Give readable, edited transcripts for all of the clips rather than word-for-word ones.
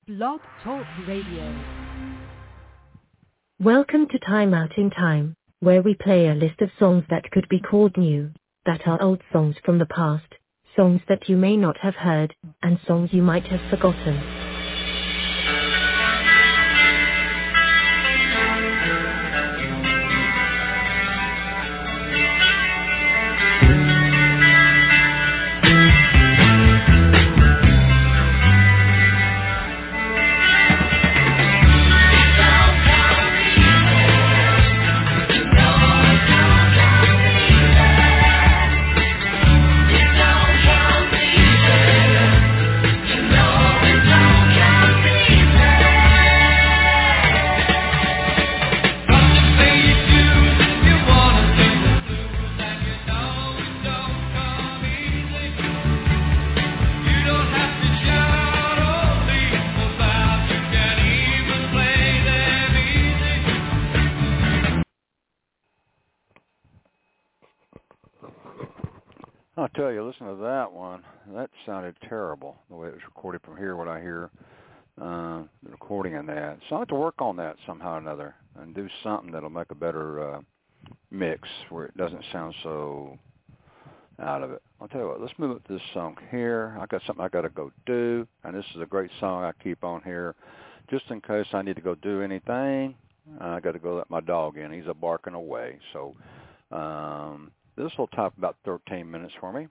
Blog Talk Radio. Welcome to Time Out in Time, where we play a list of songs that could be called new, that are old songs from the past, songs that you may not have heard, and songs you might have forgotten. I'll tell you, listen to that one. That sounded terrible, the way it was recorded from here, what I hear, the recording in that. So I have to work on that somehow or another and do something that'll make a better mix where it doesn't sound so out of it. I'll tell you what, let's move up to this song here. I got something I got to go do, and this is a great song I keep on here just in case I need to go do anything. I got to go let my dog in. He's barking away. So this will top about 13 minutes for me.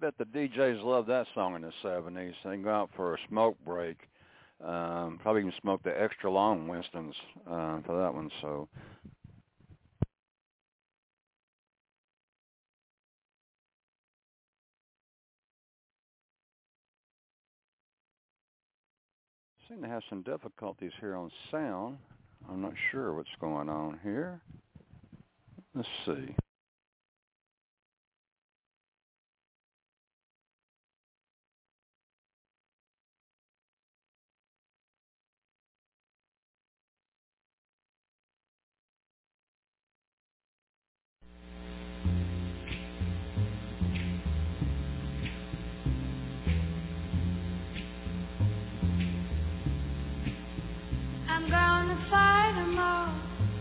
bet the DJs loved that song in the 70s. They go out for a smoke break. Probably even smoked the extra long Winstons for that one. So. Seem to have some difficulties here on sound. I'm not sure what's going on here. Let's see. I'm gonna fight them all.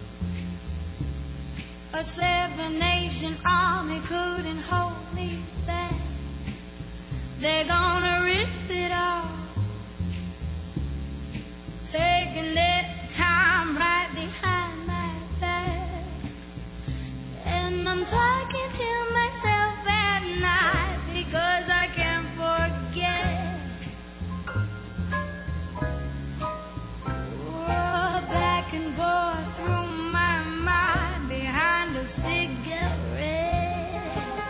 A 7-nation army couldn't hold me back. They're gonna risk it all, taking their time right behind my back. And I'm talking to myself at night because I can't forget. Back and forth through my mind behind a cigarette.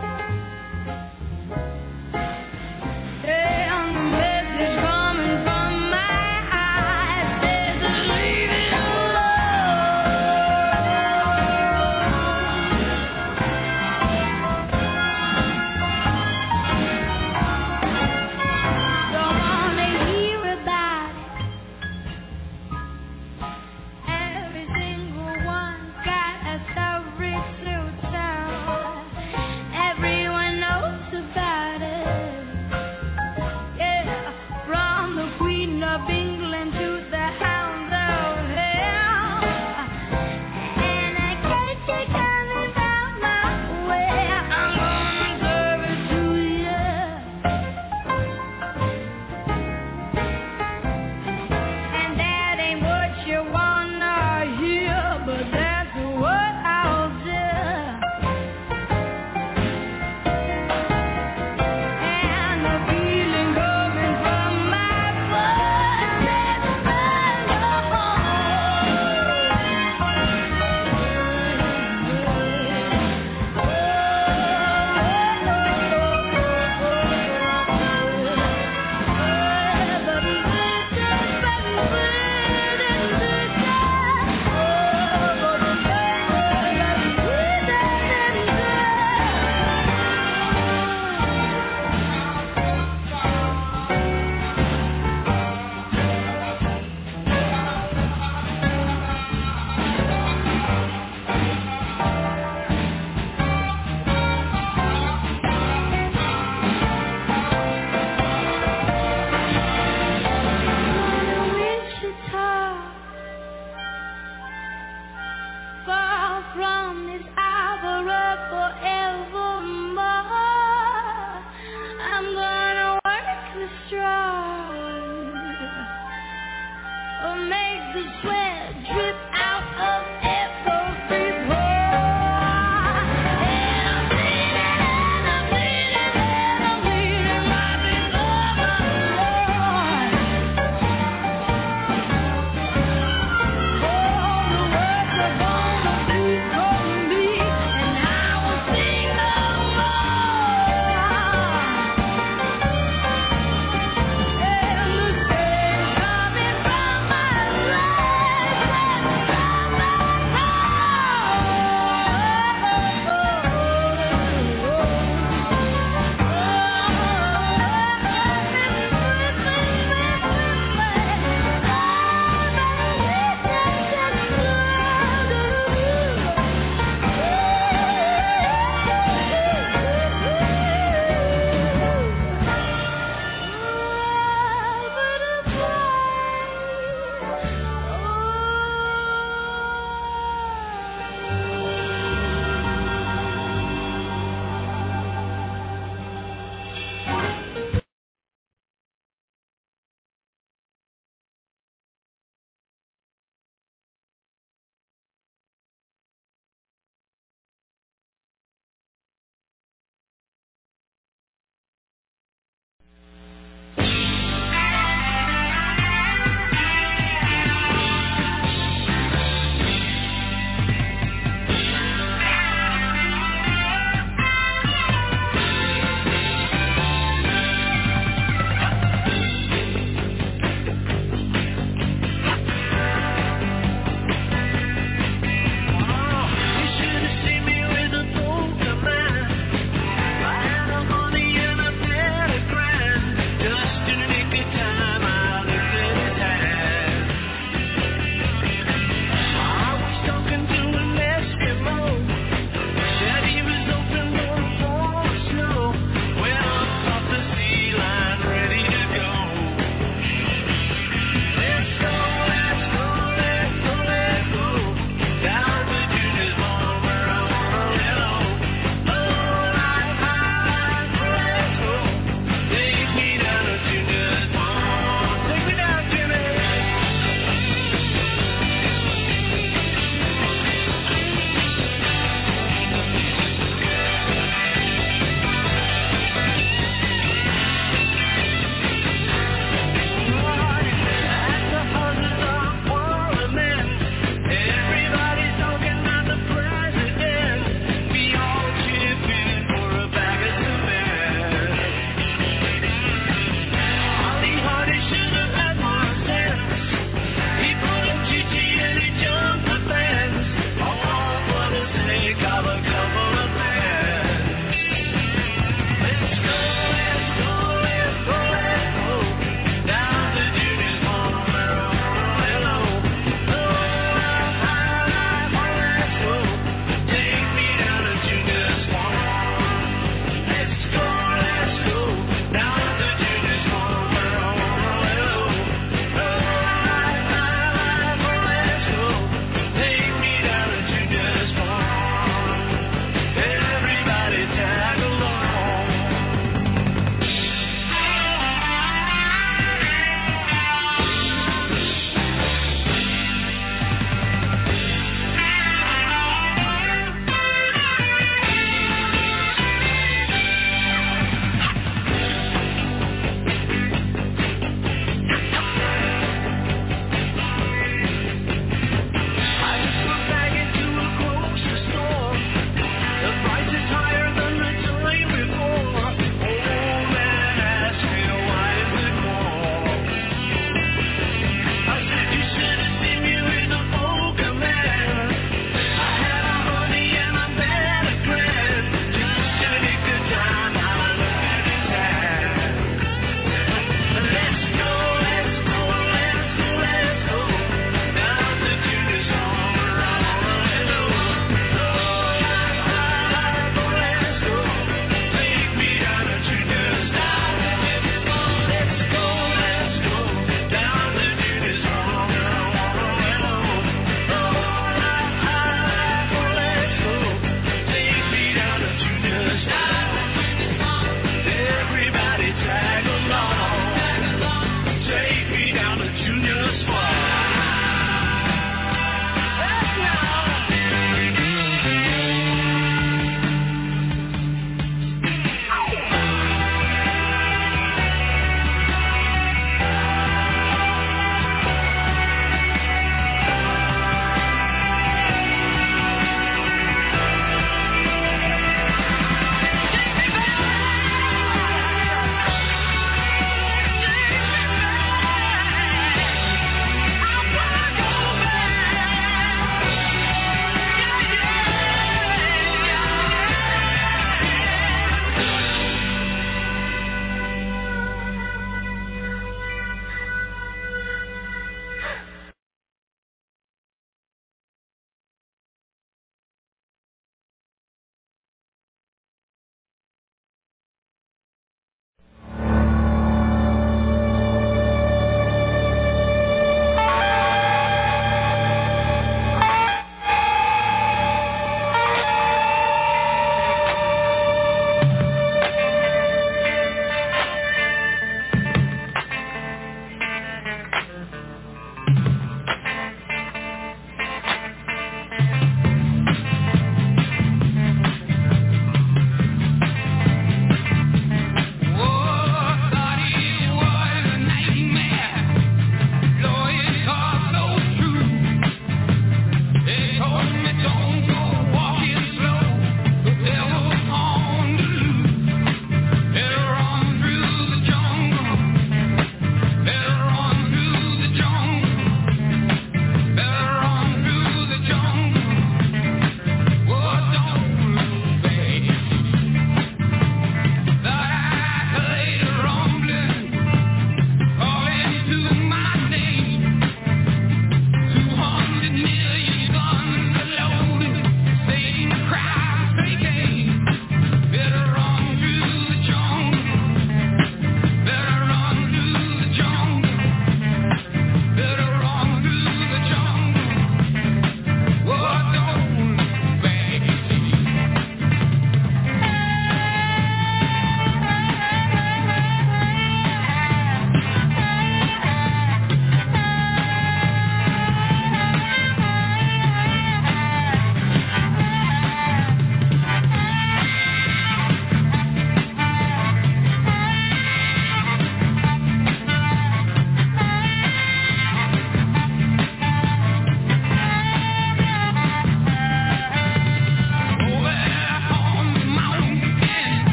And the message coming from my eyes says leave it alone. Don't wanna hear about it. Every single one's got a story to tell. Everyone knows about it. Yeah, from the Queen of England to the Hound of Hell. And I can't take coming out my way. I'm gonna serve it to you. And that ain't what you wanna hear, but that's what I'll do. And the feeling coming from my blood says burn your far from this hour forevermore. I'm gonna work the strong, make the sweat drip out of every pore. And I'm bleeding, and I'm bleeding, and I'm bleeding right before my Lord. All the words are gonna be from me, and I will sing no more. And the stage coming from my life.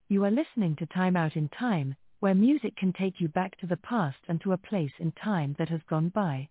You are listening to Time Out in Time, where music can take you back to the past and to a place in time that has gone by.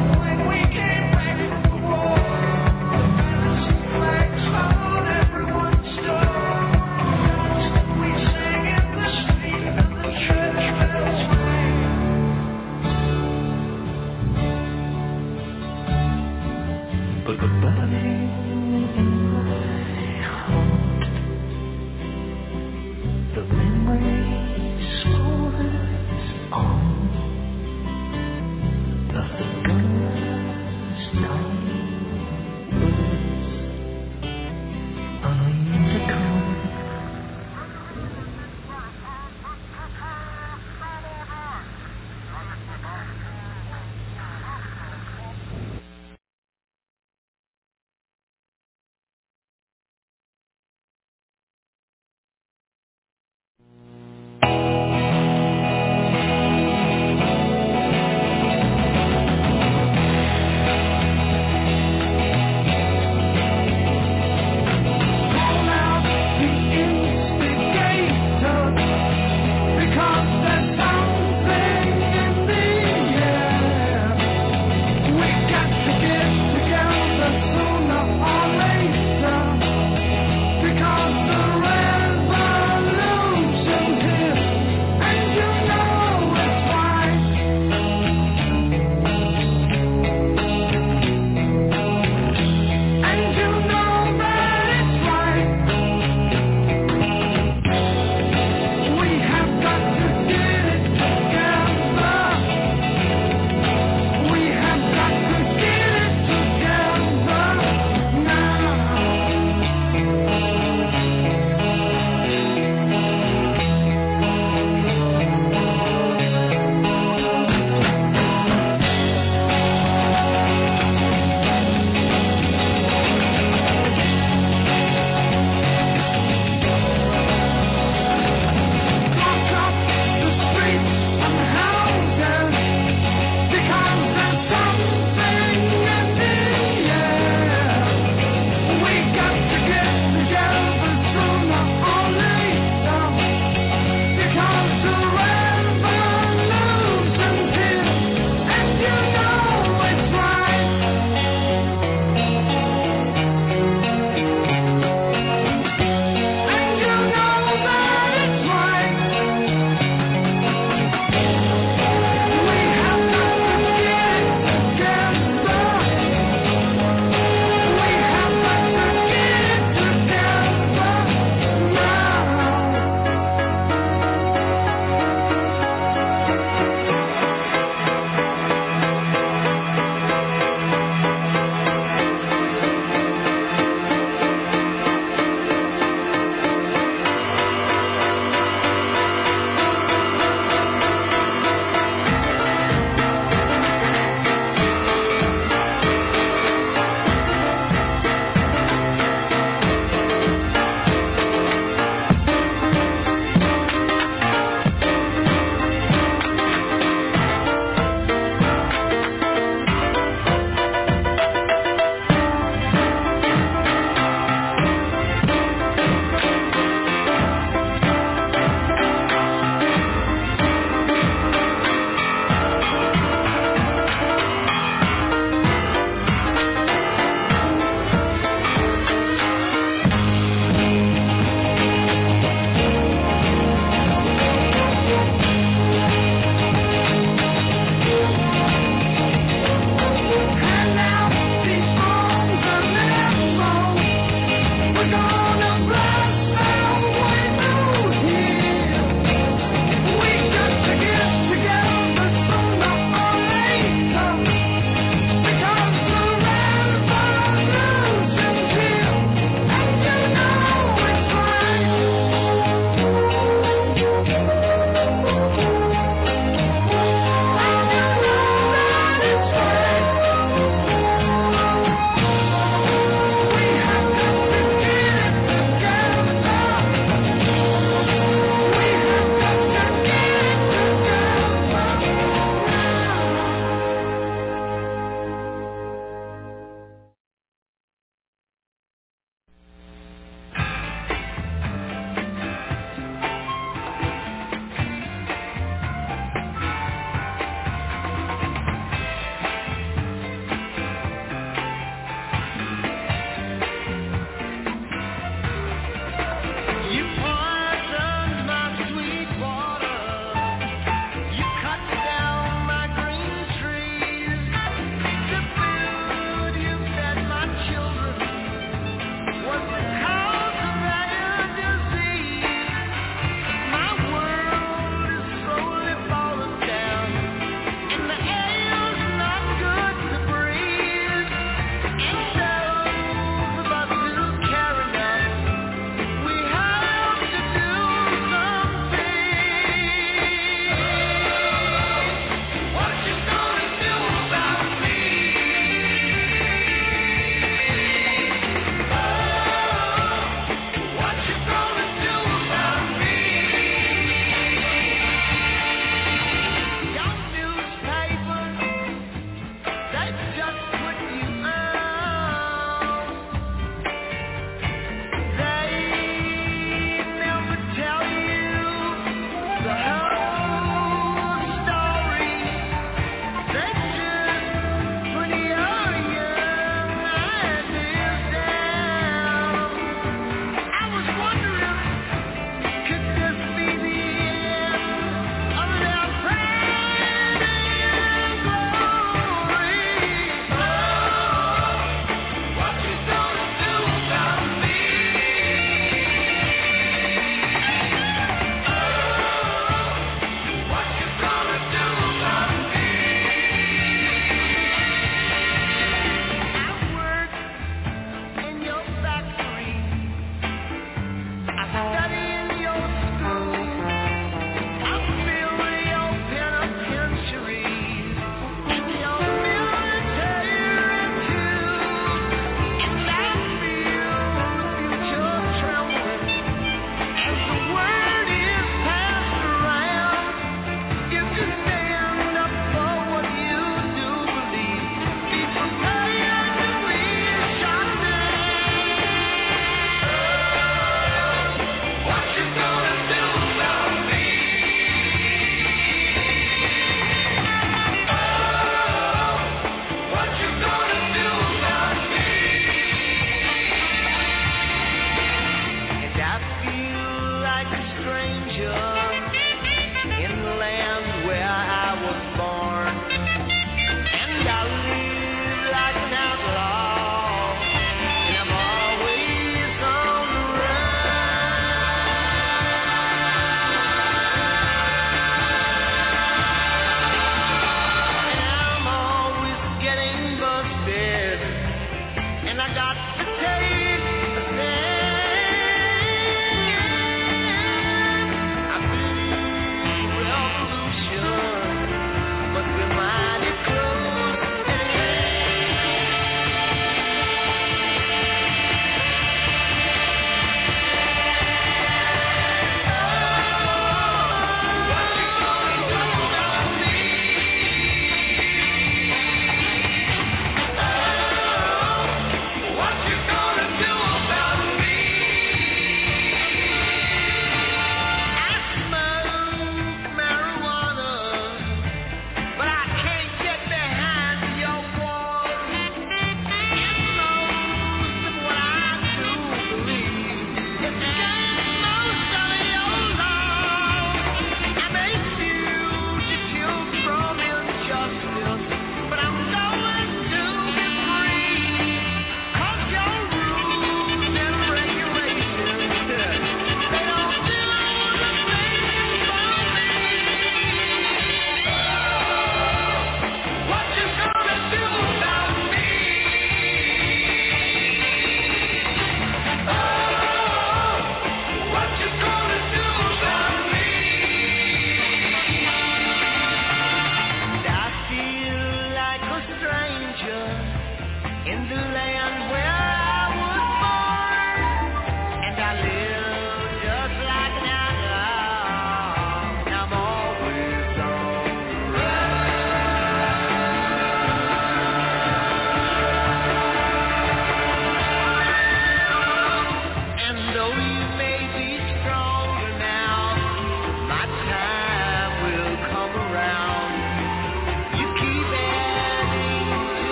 Everyone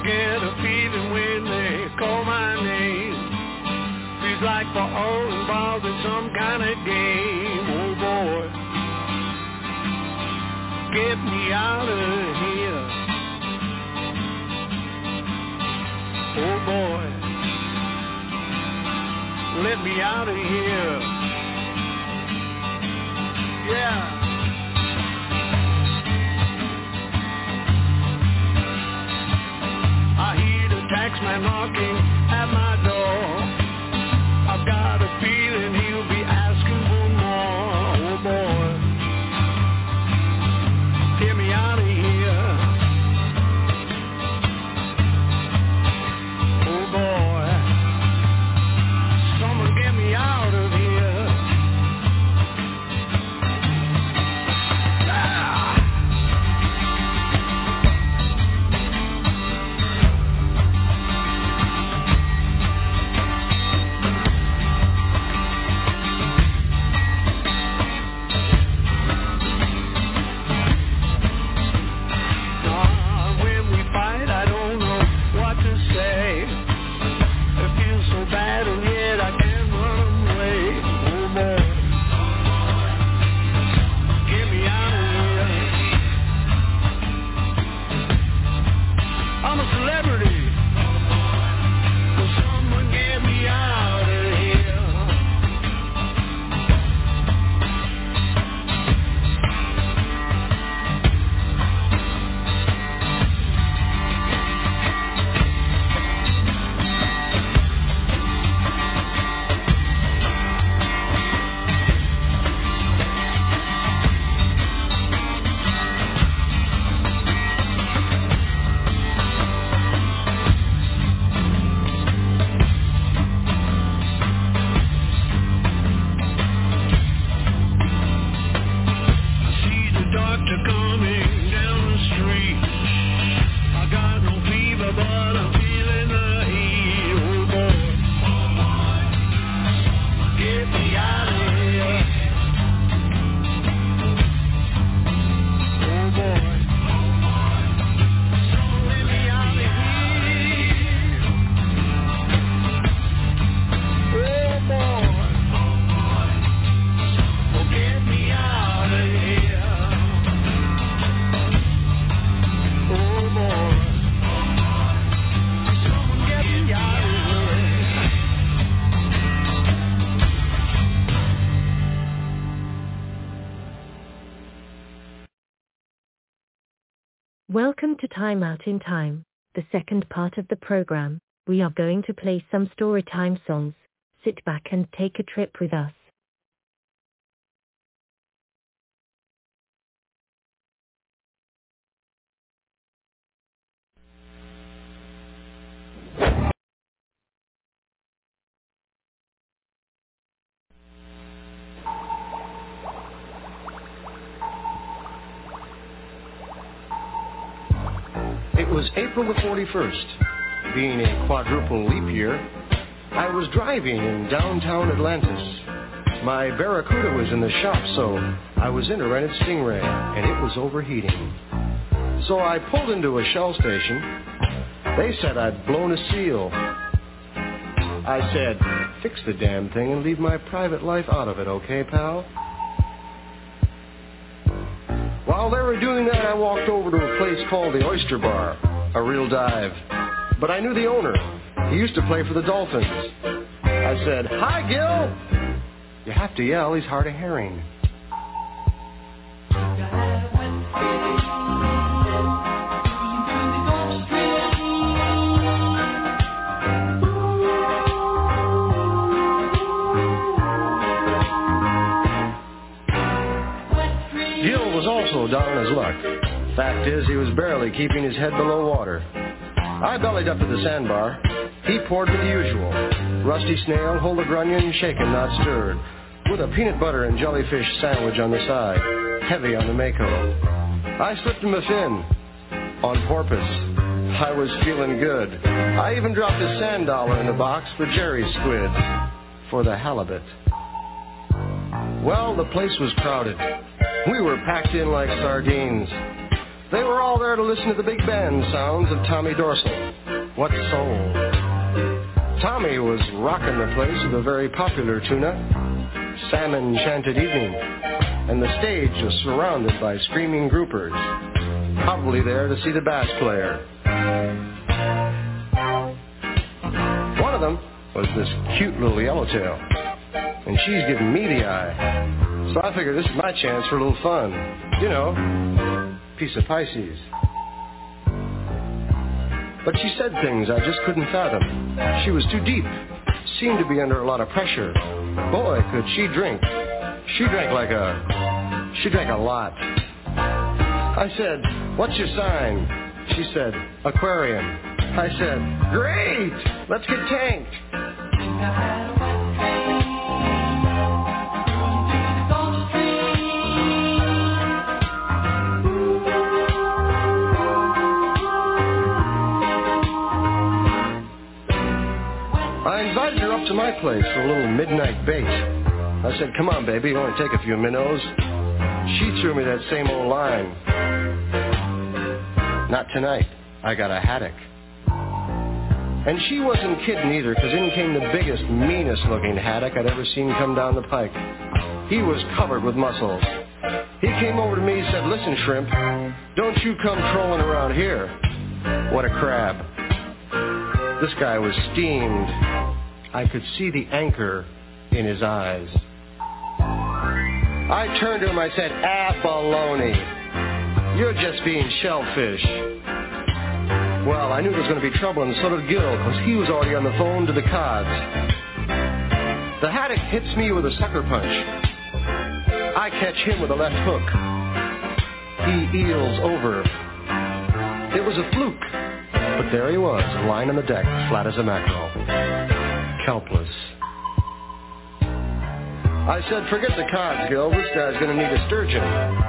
get a feeling when they call my name. Feels like we're all involved in some kind of game. Oh boy, get me out of here. Oh boy, let me out of here. Yeah. I hear the taxman knocking at my door. I've got a feeling he'll be asking for more. Oh boy, get me out of here. Oh boy, someone get me out of here. Welcome to Time Out in Time, the second part of the program. We are going to play some story time songs. Sit back and take a trip with us. It was April the 41st. Being a quadruple leap year, I was driving in downtown Atlantis. My Barracuda was in the shop, so I was in a rented Stingray, and it was overheating. So I pulled into a Shell station. They said I'd blown a seal. I said, fix the damn thing and leave my private life out of it, okay, pal? While they were doing that, I walked over to a place called the Oyster Bar, a real dive. But I knew the owner. He used to play for the Dolphins. I said, hi, Gil! You have to yell, he's hard of hearing. Down on his luck. Fact is, he was barely keeping his head below water. I bellied up to the sandbar. He poured me the usual. Rusty snail, hold a grunion, shaken, not stirred. With a peanut butter and jellyfish sandwich on the side. Heavy on the Mako. I slipped him a fin. On porpoise. I was feeling good. I even dropped a sand dollar in the box for Jerry's squid. For the halibut. Well, the place was crowded. We were packed in like sardines. They were all there to listen to the big band sounds of Tommy Dorsey. what soul. Tommy was rocking the place with a very popular tune-up, Salmon Enchanted Evening, and the stage was surrounded by screaming groupers, probably there to see the bass player. One of them was this cute little yellowtail, and she's giving me the eye. So I figured this is my chance for a little fun. You know, piece of Pisces. But she said things I just couldn't fathom. She was too deep, seemed to be under a lot of pressure. Boy, could she drink. She drank a lot. I said, "What's your sign?" She said, "Aquarium." I said, "Great! Let's get tanked." I invited her up to my place for a little midnight bait. I said, "Come on, baby, it'll only take a few minnows." She threw me that same old line. "Not tonight. I got a haddock." And she wasn't kidding either, because in came the biggest, meanest-looking haddock I'd ever seen come down the pike. He was covered with muscles. He came over to me and said, "Listen, Shrimp, don't you come trolling around here." What a crab. This guy was steamed. I could see the anchor in his eyes. I turned to him, I said, "Baloney. You're just being shellfish." Well, I knew there was going to be trouble, and so did Gil, because he was already on the phone to the cods. The haddock hits me with a sucker punch. I catch him with a left hook. He eels over. It was a fluke, but there he was, lying on the deck, flat as a mackerel. Helpless. I said, "Forget the cods, Gil. This guy's going to need a sturgeon."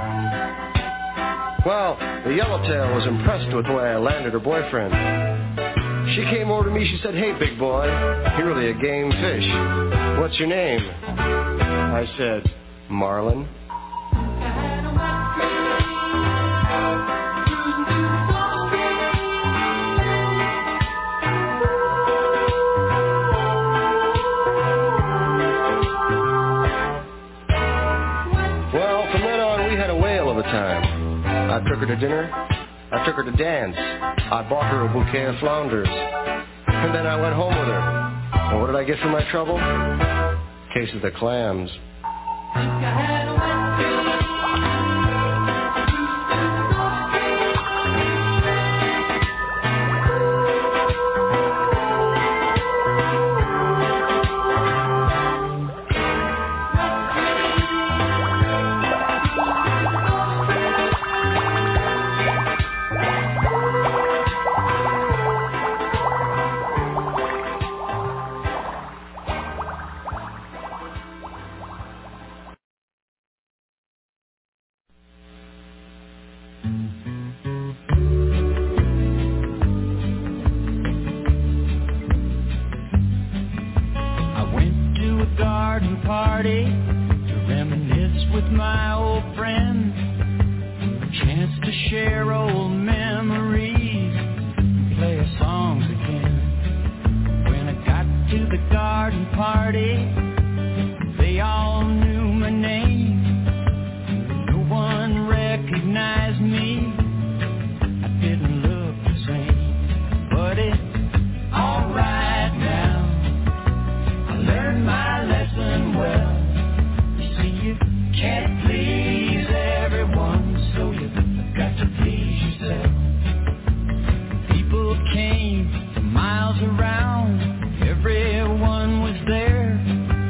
Well, the yellowtail was impressed with the way I landed her boyfriend. She came over to me. She said, "Hey, big boy, you're really a game fish. What's your name?" I said, "Marlin." I took her to dinner. I took her to dance. I bought her a bouquet of flounders. And then I went home with her. And what did I get for my trouble? Case of the clams. Miles around, everyone was there.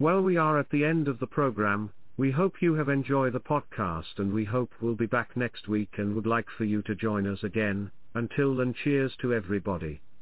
Well, we are at the end of the program. We hope you have enjoyed the podcast, and we hope we'll be back next week and would like for you to join us again. Until then, cheers to everybody.